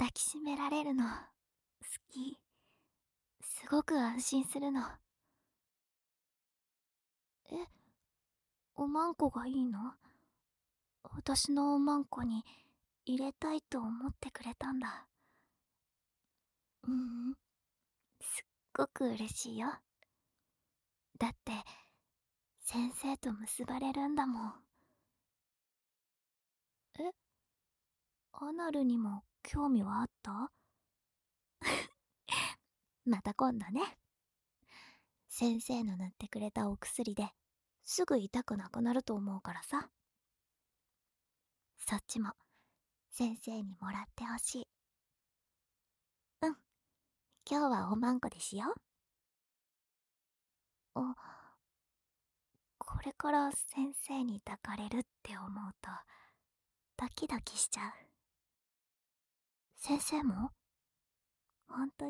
抱きしめられるの好き。すごく安心するの。え、おまんこがいいの？私のおまんこに入れたいと思ってくれたんだ。すっごく嬉しいよ。だって先生と結ばれるんだもん。え、アナルにも興味はあった？また今度ね。先生の塗ってくれたお薬ですぐ痛くなくなると思うからさ。そっちも先生にもらってほしい。うん、今日はおまんこでしよう。あ、これから先生に抱かれるって思うとドキドキしちゃう。先生も本当に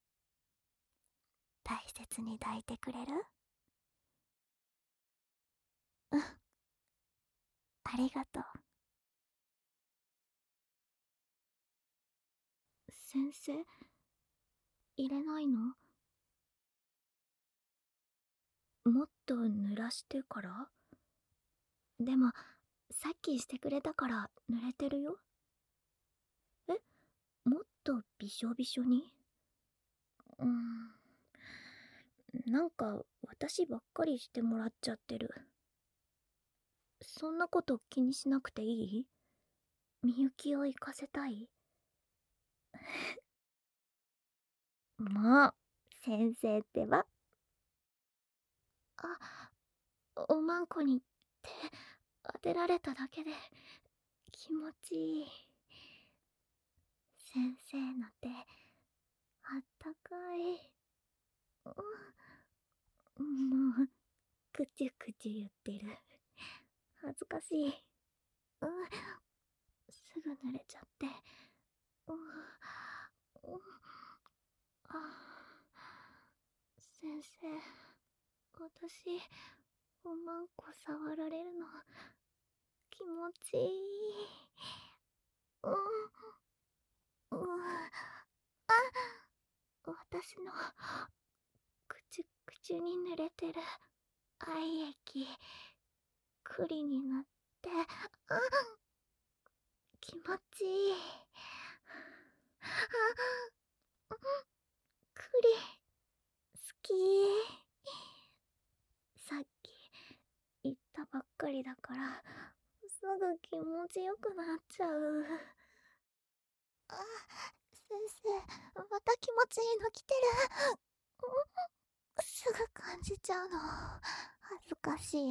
大切に抱いてくれる？うん、ありがとう。先生、入れないの？もっと濡らしてから？でもさっきしてくれたから濡れてるよ。え、もっとびしょびしょに？なんか私ばっかりしてもらっちゃってる。そんなこと気にしなくていい？みゆきを行かせたい？もう先生ってば。あ、おまんこに手当てられただけで気持ちいい。先生の手あったかい。もうくちゅくちゅ言ってる。恥ずかしい。すぐ濡れちゃって。うんうんあ先生、私おまんこ触られるの気持ちいい。うんうんあ私のくちゅくちゅに濡れてる愛液栗になって気持ちいい。栗好き。さっき言ったばっかりだからすぐ気持ちよくなっちゃう。あ、先生、また気持ちいいの来てる。すぐ感じちゃうの。恥ずかしい。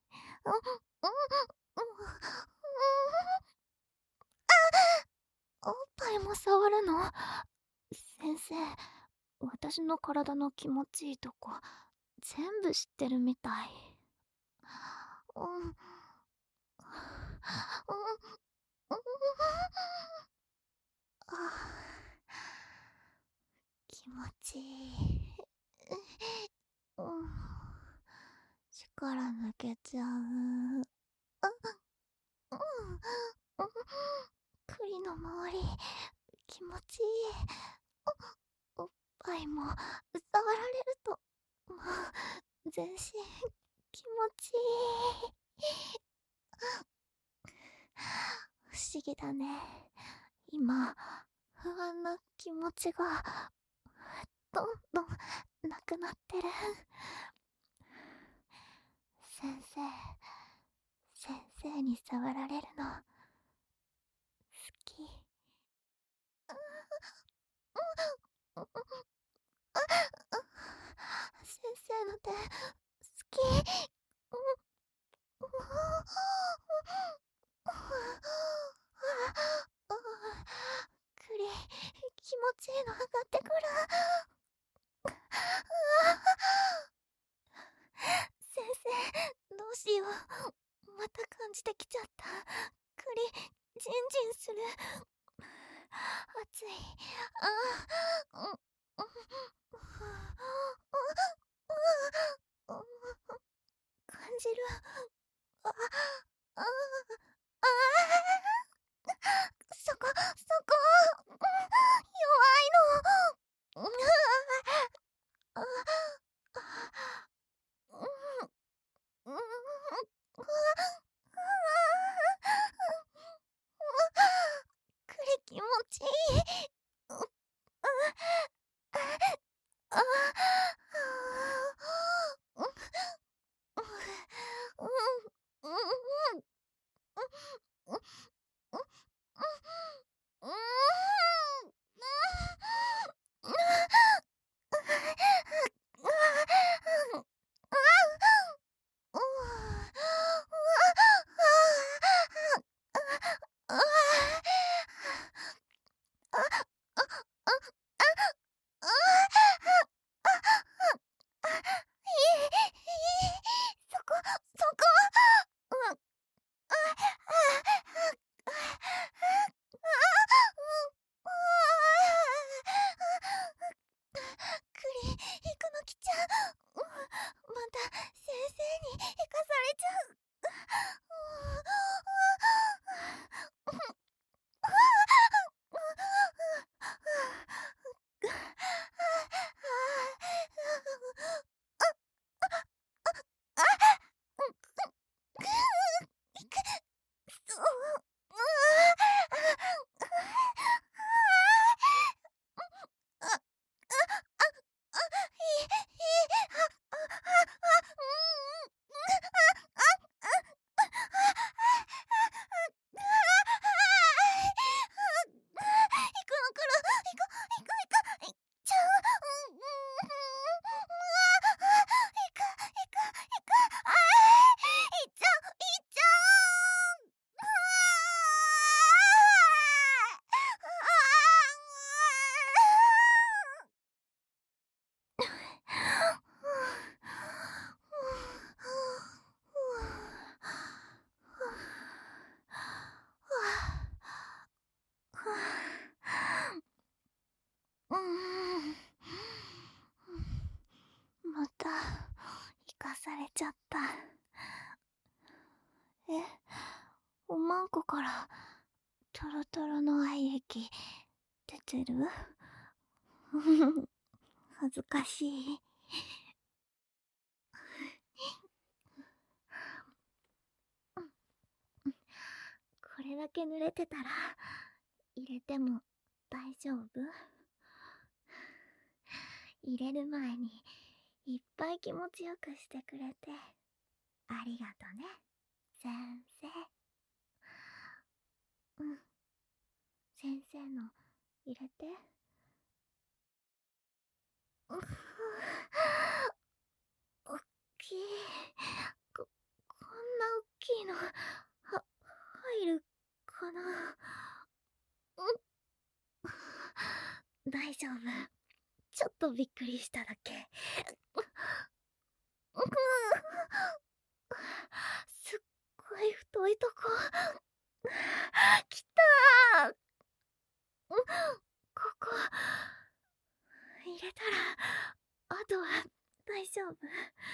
おっぱいも触るの？先生、私の体の気持ちいいとこ全部知ってるみたい。うん、うん、うん、あ、気持ちいい。うん、力抜けちゃう。栗の周り気持ちいい。おっぱいも触られるともう全身気持ちいい。不思議だね。今不安な気持ちがどんどんなくなってる。先生、先生に触られるの好き。先生の手好き。栗気持ちいいの上がってくる。先生、どうしよう。また感じてきちゃった。栗ジンジンする。熱い。あうん感じる。あああそこそこ。 ちいい。ああ、そこ、そこ。行くのきちゃう。また先生に行かされちゃう。また行かされちゃった。おまんこからトロトロの愛液出てる？恥ずかしい。これだけ濡れてたら入れても大丈夫？入れる前にいっぱい気持ちよくしてくれてありがとね、先生。先生の入れて。おっきい。こんなおっきいの入るかな。大丈夫。ちょっとびっくりしただけ。すっごい太いとこ。きたー。ここ入れたらあとは大丈夫。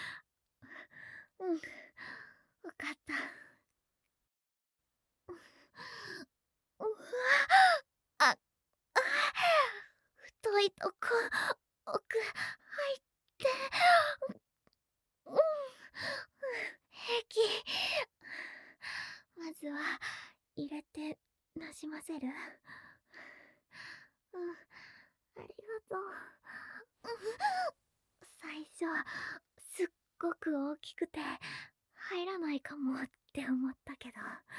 わかった。うわあ、太いとこ奥入って。平気。まずは入れてなじませる。ありがとう。最初すっごく大きくて入らないかもって思ったけど、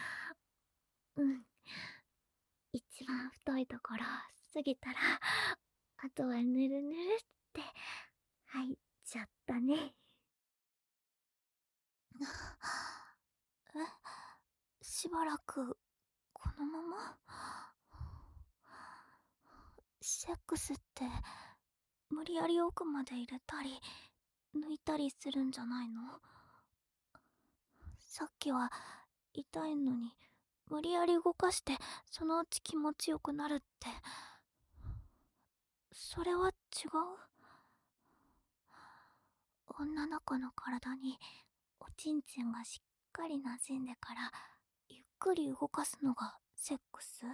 一番太いところ過ぎたらあとはぬるぬるって入っちゃったね。しばらくこのまま？セックスって無理やり奥まで入れたり抜いたりするんじゃないの？さっきは痛いのに無理やり動かしてそのうち気持ちよくなるって、それは違う？女の子の体におちんちんがしっかり馴染んでからゆっくり動かすのがセックス？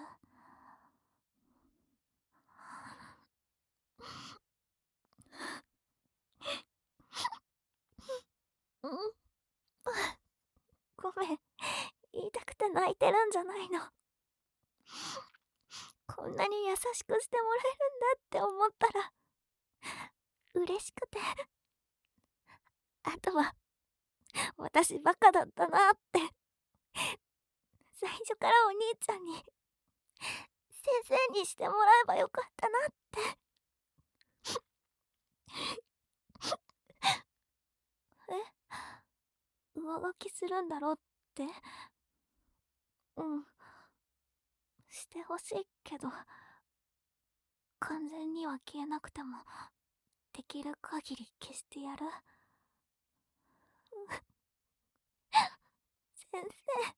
ごめん、言いたくて泣いてるんじゃないの。 こんなに優しくしてもらえるんだって思ったら嬉しくて、あとは私バカだったなって最初からお兄ちゃんに先生にしてもらえばよかったなって。上書きするんだろって。うん、してほしいけど、完全には消えなくてもできる限り消してやる。先生、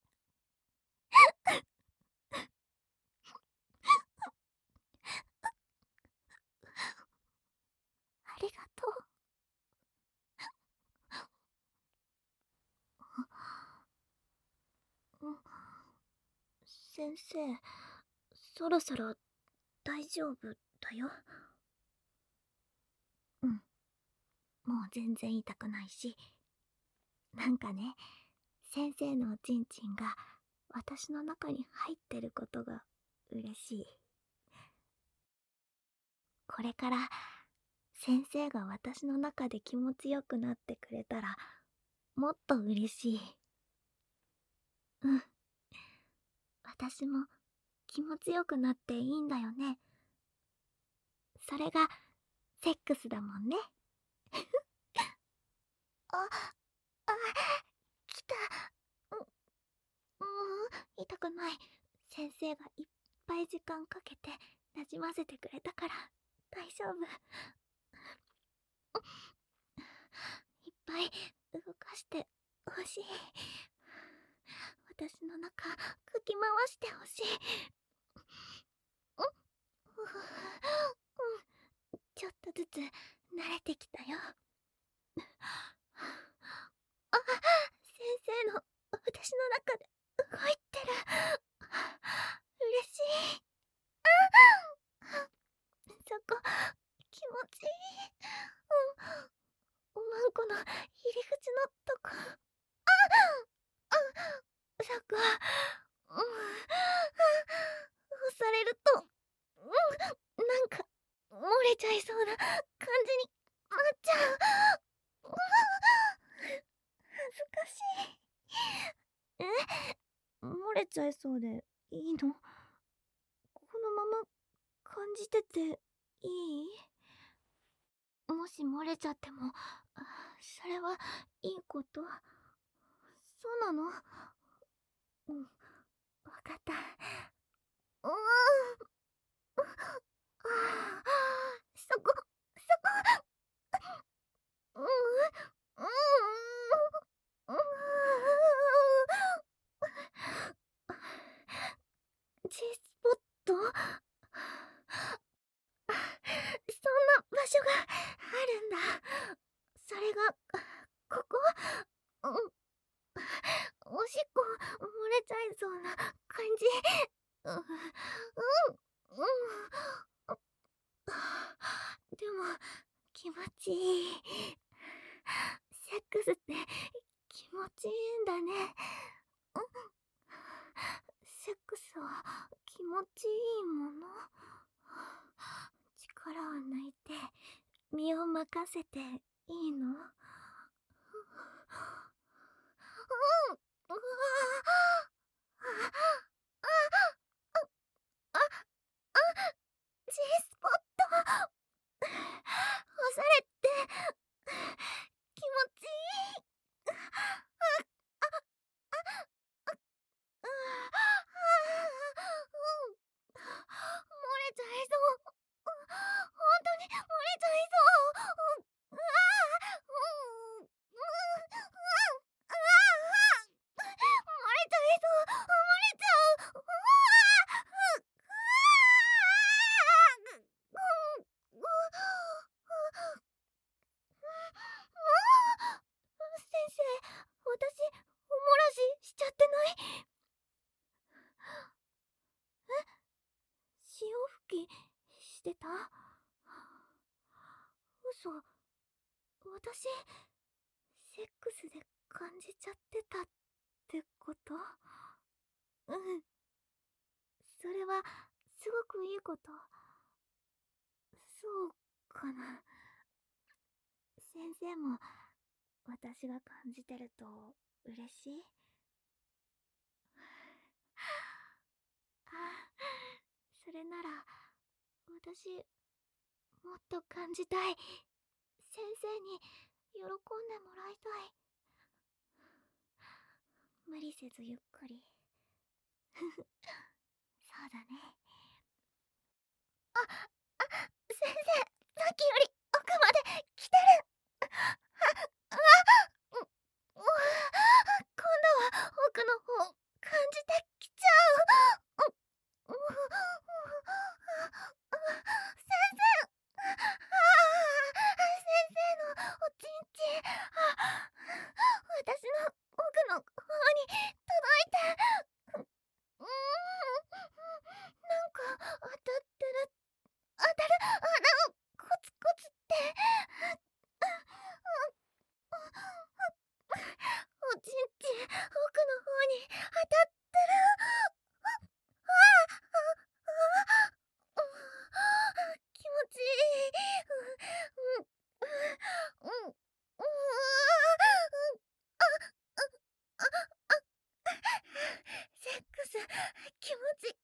ありがとう。うん、先生、そろそろ大丈夫だよ。うん、もう全然痛くないし。なんかね、先生のおちんちんが私の中に入ってることが嬉しい。これから先生が私の中で気持ちよくなってくれたらもっと嬉しい。うん、私も気持ちよくなっていいんだよね。それがセックスだもんね。あ、あ、来た。痛くない。先生がいっぱい時間かけてなじませてくれたから大丈夫。いっぱい動かしてほしい。私の中かき回してほしい。ちょっとずつ慣れてきたよ。あ、先生の私の中で動いてる。嬉しい。そこ気持ちいい。おまんこの入り口のとこ。そこ、押されると、なんか漏れちゃいそうな感じになっちゃう。恥ずかしい。漏れちゃいそうでいいの？このまま感じてていい？もし漏れちゃっても、それはいいこと？そうなの？うん、わかった。うーん、そこ、うん、うん、うん、G スポット？そんな場所があるんだ。それが、ここ？うん、おしっこ漏れちゃいそうな感じ。うん、うん、うん。でも、気持ちいい。セックスって気持ちいいんだね。セックスは気持ちいいもの？力を抜いて身を任せていいの？うん、うわあ、G スポット押されて気持ちいい。うん、漏れちゃいそう。本当に漏れちゃいそう。うわうん、うわ漏れちゃいそう。漏れちゃう。うわうわ先生、私、おもらししちゃってない？潮吹きしてた？嘘、私、セックスで感じちゃってたってこと？うん。それは、すごくいいこと、そうかな。先生も私が感じてると嬉しい？あ、それなら私もっと感じたい。先生に喜んでもらいたい。無理せずゆっくり。そうだね。先生、さっきより奥まで来てる。あ、う、今度は奥の方感じてきちゃう。先生、先生のおちんちん、私の奥の方に届いて、なんか当たってる、当たる、コツコツって、おちんちん、奥の方に当たってる。気持ちいい。セックス気持ちいい。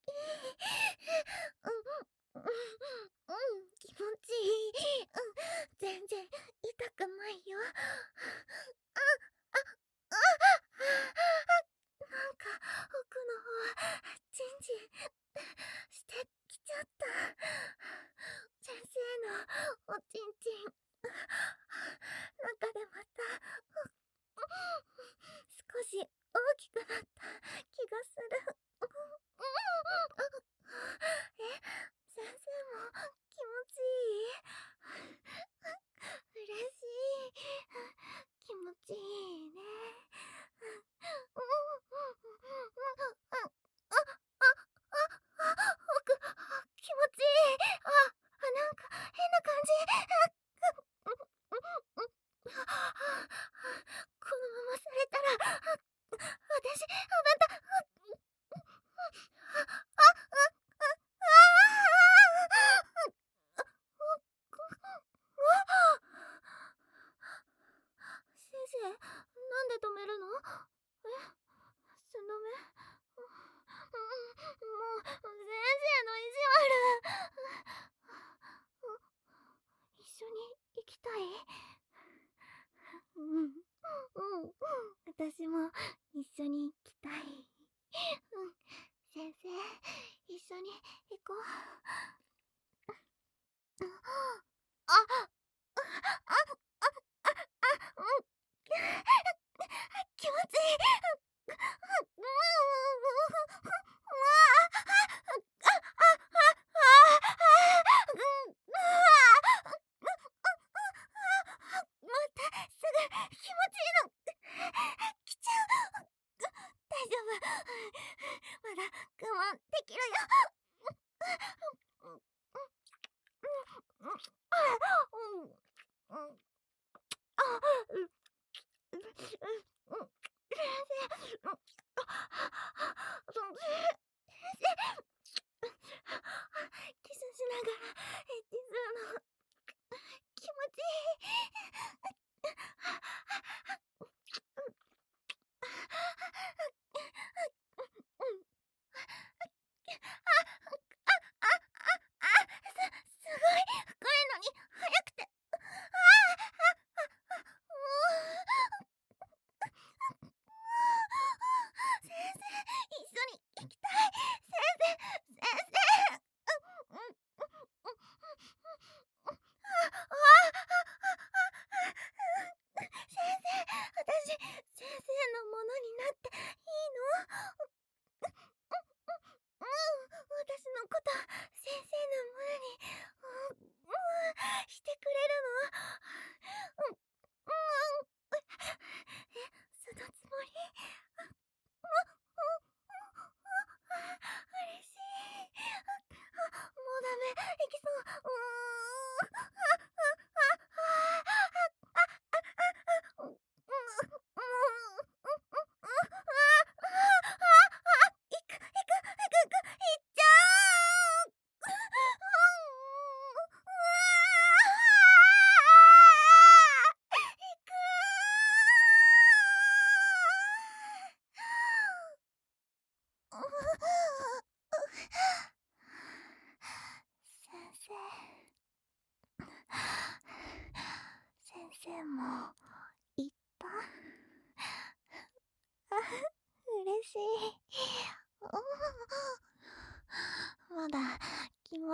気持ちいい。全然痛くないよ。なんか奥の方チンチンしてきちゃった。先生のおちんちん中でまた少し大きくなった気がする。先生も気持ちいい？嬉しい。気持ちいいね。奥、気持ちいい。なんか変な感じ。このままされたら、私、また、先生、なんで止めるの？その目、もう、先生の意地悪。一緒に行きたい？私も一緒に行きたい。先生、一緒に行こう。あ、気持ちいい。またすぐ気持ちいいの来ちゃう。大丈夫。まだ我慢できるよ。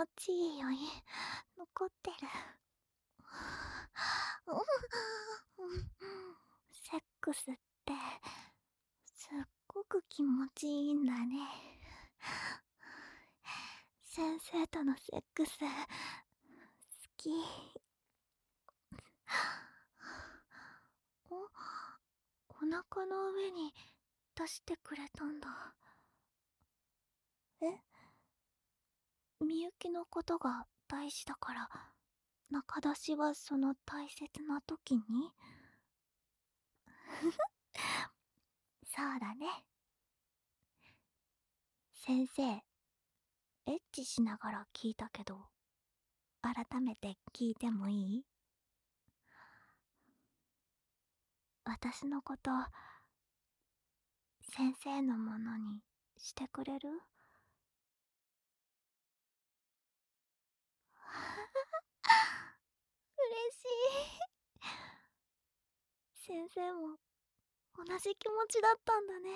持ちいい余韻残ってる。セックスってすっごく気持ちいいんだね。先生とのセックス好き。お腹の上に出してくれたんだ。え、みゆきのことが大事だから中出しはその大切な時にそうだね。先生、エッチしながら聞いたけど改めて聞いてもいい？私のこと先生のものにしてくれる？嬉しい。先生も同じ気持ちだったんだね。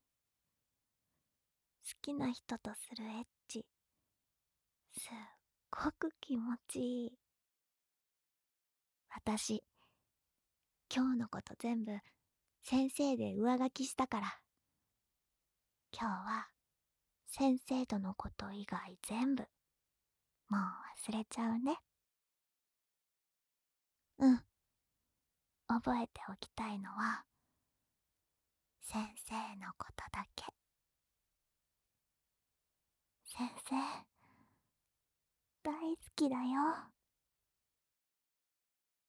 好きな人とするエッチすっごく気持ちいい。私今日のこと全部先生で上書きしたから、今日は先生とのこと以外全部もう忘れちゃうね。うん、覚えておきたいのは先生のことだけ。先生大好きだよ。